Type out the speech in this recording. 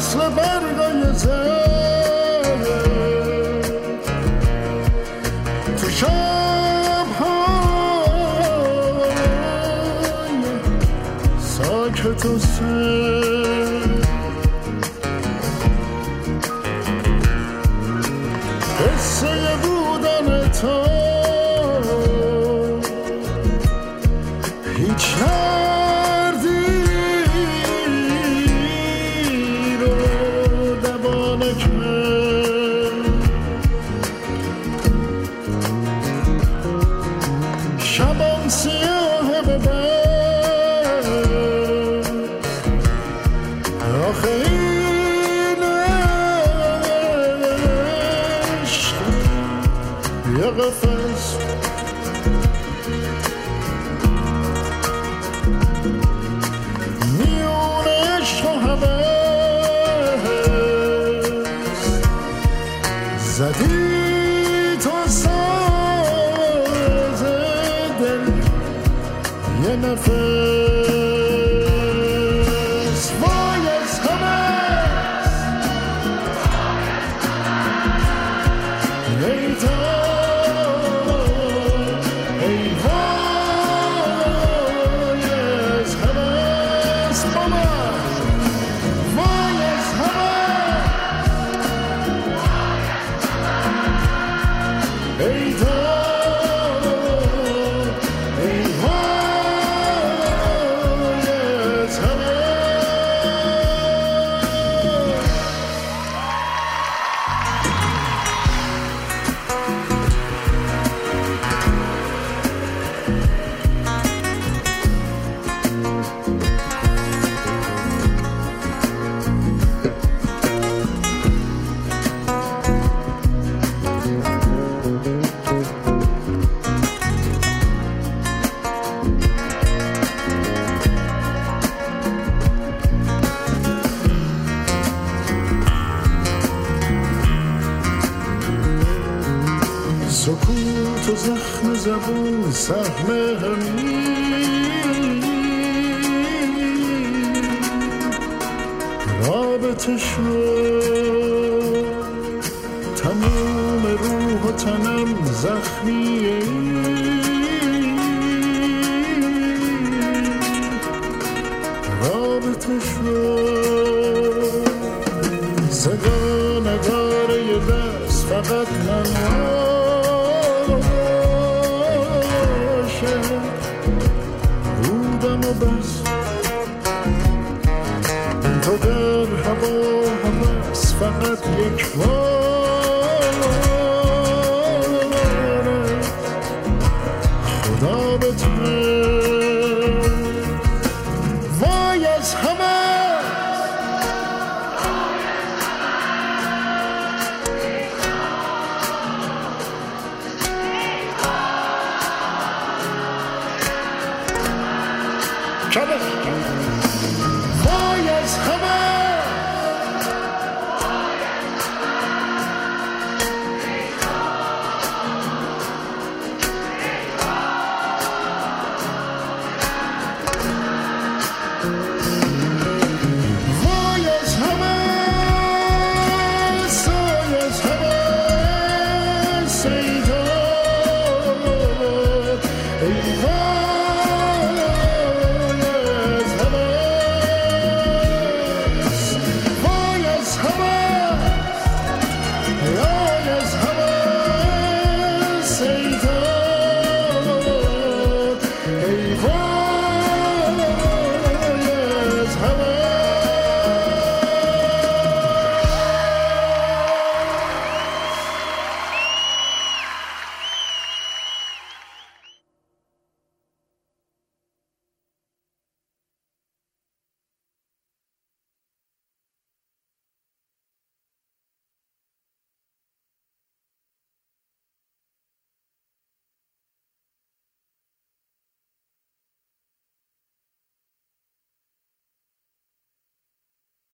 مثل برگای زر تو شب‌های ساکت و سر قصه بودن تو هیچ زدی تو ساز دل یه نفس وای از همه ای تو ای وای از همه بابا وای از همه ای تو ای وای از همه سکوت و زخم زبون سهم همین رابطه شد تمام روح و تنم زخمیه رابطه شد صدا نگاره یه دست فقط من بودم و بس تو در هوا هست فقط یک باره خدا به تو وای از همه وای از همه وای از همه سای از همه سیدا ای